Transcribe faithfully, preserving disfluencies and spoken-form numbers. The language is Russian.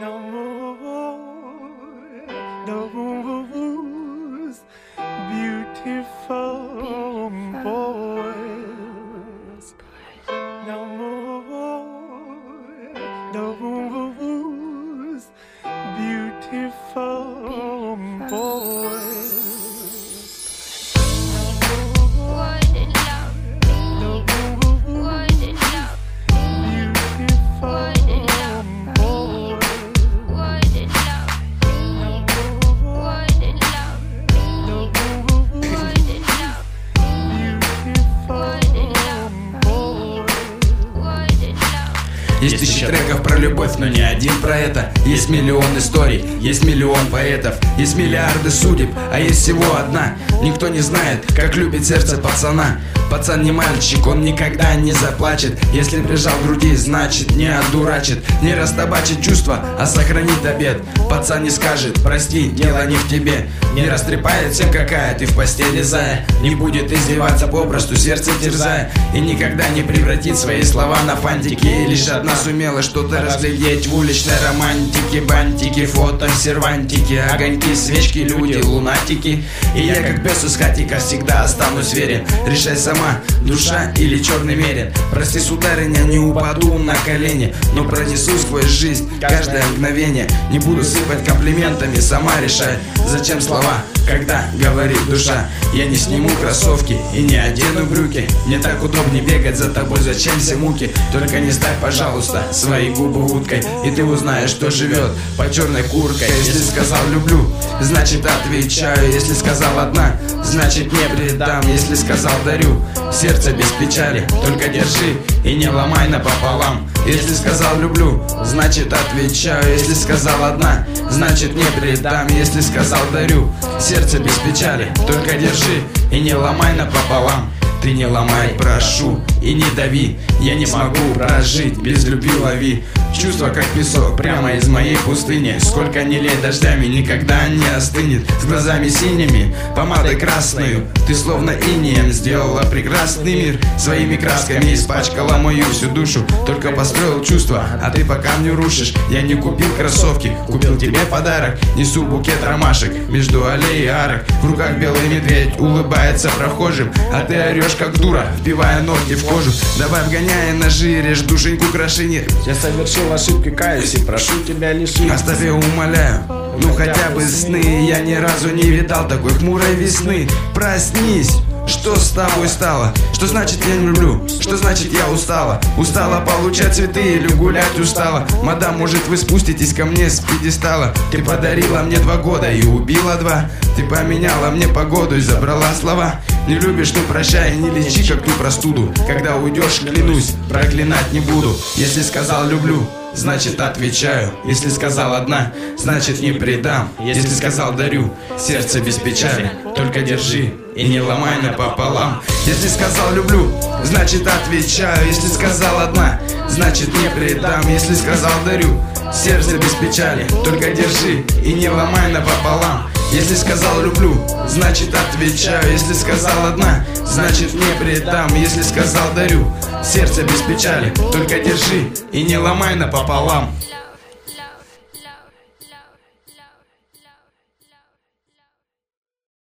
No more, no more beautiful boys. No more, no more beautiful boys. Есть тысячи треков про любовь, но не один про это. Есть миллион историй, есть миллион поэтов, есть миллиарды судеб, а есть всего одна. Никто не знает, как любит сердце пацана. Пацан не мальчик, он никогда не заплачет. Если прижал к груди, значит не одурачит. Не растабачит чувства, а сохранит обет. Пацан не скажет, прости, дело не в тебе. Не растрепает всем, какая ты в постели зая. Не будет издеваться попросту, сердце терзая. И никогда не превратит свои слова на фантики. И лишь одна сумела что-то разглядеть в уличной романтике. Бантики, фото, сервантики, огоньки, свечки, люди, лунатики. И я как пес из хатика всегда останусь верен. Решай сама, душа или черный мерин. Прости, сударыня, не упаду на колени, но пронесу сквозь жизнь каждое мгновение. Не буду сыпать комплиментами, сама решай, зачем слова, когда говорит душа. Я не сниму кроссовки и не одену брюки. Мне так удобнее бегать за тобой, зачем все муки. Только не ставь, пожалуйста, свои губы уткой, и ты узнаешь, что живет под черной курткой. Если сказал люблю, значит отвечаю. Если сказал одна, значит не предам. Если сказал дарю, сердце без печали, только держи и не ломай напополам. Если сказал люблю, значит отвечаю. Если сказал одна, значит не предам. Если сказал дарю, сердце без печали, только держи и не ломай напополам. Ты не ломай, прошу, и не дави. Я не смогу прожить без любви, лови. Чувство как песок прямо из моей пустыни. Сколько ни лей дождями, никогда не остынет. С глазами синими, помадой красною. Ты словно инеем сделала прекрасный мир. Своими красками испачкала мою всю душу. Только построил чувства, а ты по камню рушишь. Я не купил кроссовки, купил тебе подарок. Несу букет ромашек между аллей и арок. В руках белый медведь улыбается прохожим, а ты орешь как дура, вбивая ногти в кожу. Давай вгоняя ножи, режь душеньку, кроши. Я совершил ошибки, каюсь и прошу тебя лишить. Оставь, я умоляю, ну хотя бы сны. Я ни разу не видал такой хмурой весны. Проснись, что с тобой стало? Что значит я не люблю? Что значит я устала? Устала получать цветы или гулять устала? Мадам, может вы спуститесь ко мне с пьедестала? Ты подарила мне два года и убила два. Ты поменяла мне погоду и забрала слова. Не любишь, ну прощай, не лечи как ту простуду. Когда уйдешь, клянусь, проклинать не буду. Если сказал люблю, значит отвечаю. Если сказал одна, значит не предам. Если сказал дарю, сердце без печали, только держи и не ломай напополам. Если сказал люблю, значит отвечаю. Если сказал одна, значит не предам. Если сказал дарю, сердце без печали, только держи и не ломай напополам. Если сказал люблю, значит отвечаю. Если сказал одна, значит не предам. Если сказал дарю, сердце без печали, только держи и не ломай напополам.